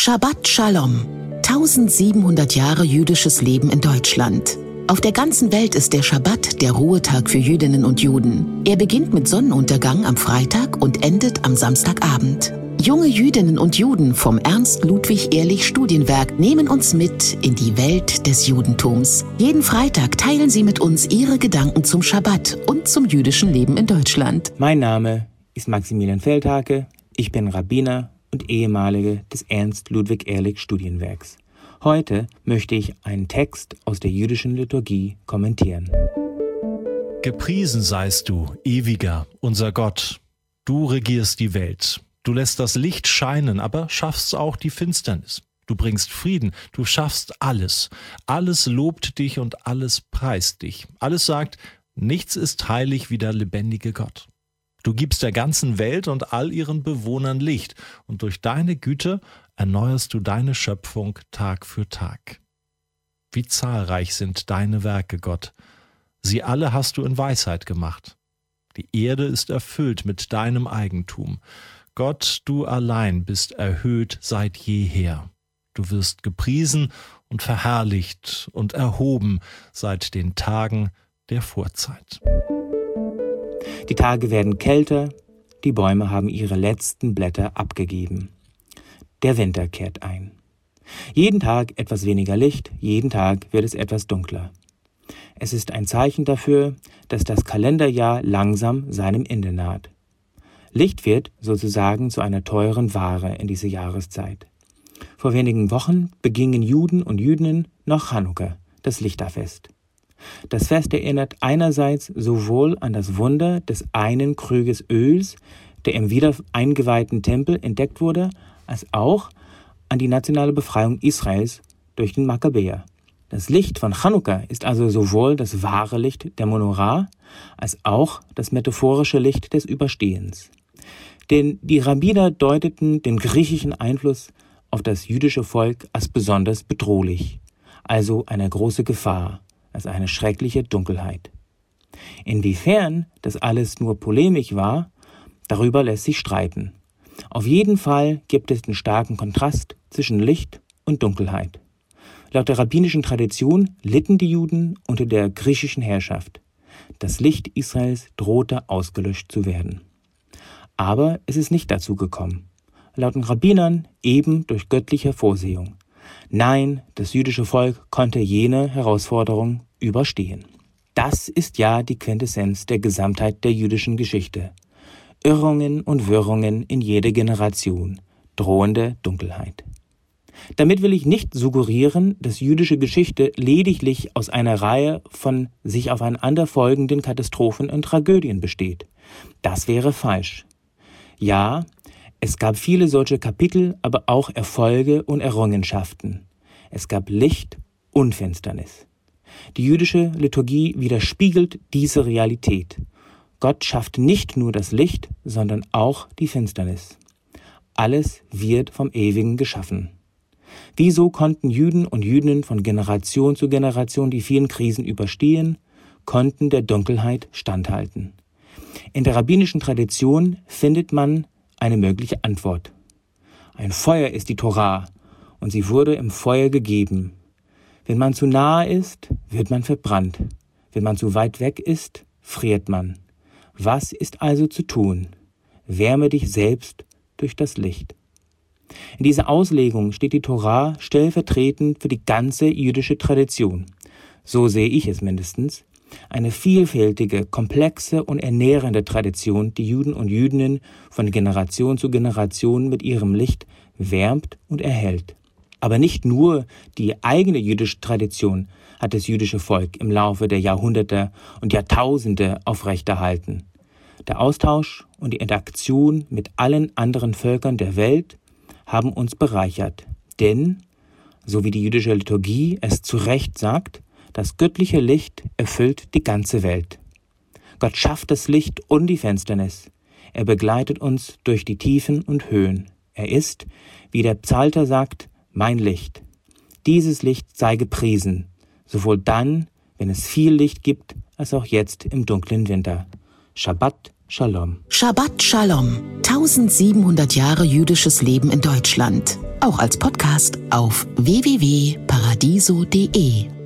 Shabbat Shalom. 1700 Jahre jüdisches Leben in Deutschland. Auf der ganzen Welt ist der Schabbat der Ruhetag für Jüdinnen und Juden. Er beginnt mit Sonnenuntergang am Freitag und endet am Samstagabend. Junge Jüdinnen und Juden vom Ernst-Ludwig-Ehrlich-Studienwerk nehmen uns mit in die Welt des Judentums. Jeden Freitag teilen sie mit uns ihre Gedanken zum Schabbat und zum jüdischen Leben in Deutschland. Mein Name ist Maximilian Feldhake, ich bin Rabbiner und Ehemalige des Ernst-Ludwig-Ehrlich-Studienwerks. Heute möchte ich einen Text aus der jüdischen Liturgie kommentieren. Gepriesen seist du, ewiger, unser Gott. Du regierst die Welt. Du lässt das Licht scheinen, aber schaffst auch die Finsternis. Du bringst Frieden, du schaffst alles. Alles lobt dich und alles preist dich. Alles sagt, nichts ist heilig wie der lebendige Gott. Du gibst der ganzen Welt und all ihren Bewohnern Licht, und durch deine Güte erneuerst du deine Schöpfung Tag für Tag. Wie zahlreich sind deine Werke, Gott. Sie alle hast du in Weisheit gemacht. Die Erde ist erfüllt mit deinem Eigentum. Gott, du allein bist erhöht seit jeher. Du wirst gepriesen und verherrlicht und erhoben seit den Tagen der Vorzeit. Die Tage werden kälter, die Bäume haben ihre letzten Blätter abgegeben. Der Winter kehrt ein. Jeden Tag etwas weniger Licht, jeden Tag wird es etwas dunkler. Es ist ein Zeichen dafür, dass das Kalenderjahr langsam seinem Ende naht. Licht wird sozusagen zu einer teuren Ware in dieser Jahreszeit. Vor wenigen Wochen begingen Juden und Jüdinnen noch Chanukka, das Lichterfest. Das Fest erinnert einerseits sowohl an das Wunder des einen Krüges Öls, der im wieder eingeweihten Tempel entdeckt wurde, als auch an die nationale Befreiung Israels durch den Makkabäer. Das Licht von Chanukka ist also sowohl das wahre Licht der Menorah als auch das metaphorische Licht des Überstehens. Denn die Rabbiner deuteten den griechischen Einfluss auf das jüdische Volk als besonders bedrohlich, also eine große Gefahr, als eine schreckliche Dunkelheit. Inwiefern das alles nur polemisch war, darüber lässt sich streiten. Auf jeden Fall gibt es einen starken Kontrast zwischen Licht und Dunkelheit. Laut der rabbinischen Tradition litten die Juden unter der griechischen Herrschaft. Das Licht Israels drohte ausgelöscht zu werden. Aber es ist nicht dazu gekommen. Laut den Rabbinern eben durch göttliche Vorsehung. Nein, das jüdische Volk konnte jene Herausforderung überstehen. Das ist ja die Quintessenz der Gesamtheit der jüdischen Geschichte. Irrungen und Wirrungen in jeder Generation, drohende Dunkelheit. Damit will ich nicht suggerieren, dass jüdische Geschichte lediglich aus einer Reihe von sich aufeinander folgenden Katastrophen und Tragödien besteht. Das wäre falsch. Ja, es gab viele solche Kapitel, aber auch Erfolge und Errungenschaften. Es gab Licht und Finsternis. Die jüdische Liturgie widerspiegelt diese Realität. Gott schafft nicht nur das Licht, sondern auch die Finsternis. Alles wird vom Ewigen geschaffen. Wieso konnten Juden und Jüdinnen von Generation zu Generation die vielen Krisen überstehen, konnten der Dunkelheit standhalten? In der rabbinischen Tradition findet man eine mögliche Antwort. Ein Feuer ist die Torah, und sie wurde im Feuer gegeben. Wenn man zu nahe ist, wird man verbrannt. Wenn man zu weit weg ist, friert man. Was ist also zu tun? Wärme dich selbst durch das Licht. In dieser Auslegung steht die Torah stellvertretend für die ganze jüdische Tradition. So sehe ich es mindestens. Eine vielfältige, komplexe und ernährende Tradition, die Juden und Jüdinnen von Generation zu Generation mit ihrem Licht wärmt und erhält. Aber nicht nur die eigene jüdische Tradition hat das jüdische Volk im Laufe der Jahrhunderte und Jahrtausende aufrechterhalten. Der Austausch und die Interaktion mit allen anderen Völkern der Welt haben uns bereichert. Denn, so wie die jüdische Liturgie es zu Recht sagt, das göttliche Licht erfüllt die ganze Welt. Gott schafft das Licht und die Finsternis. Er begleitet uns durch die Tiefen und Höhen. Er ist, wie der Psalter sagt, mein Licht. Dieses Licht sei gepriesen, sowohl dann, wenn es viel Licht gibt, als auch jetzt im dunklen Winter. Shabbat Shalom. Shabbat Shalom. 1700 Jahre jüdisches Leben in Deutschland. Auch als Podcast auf www.paradiso.de.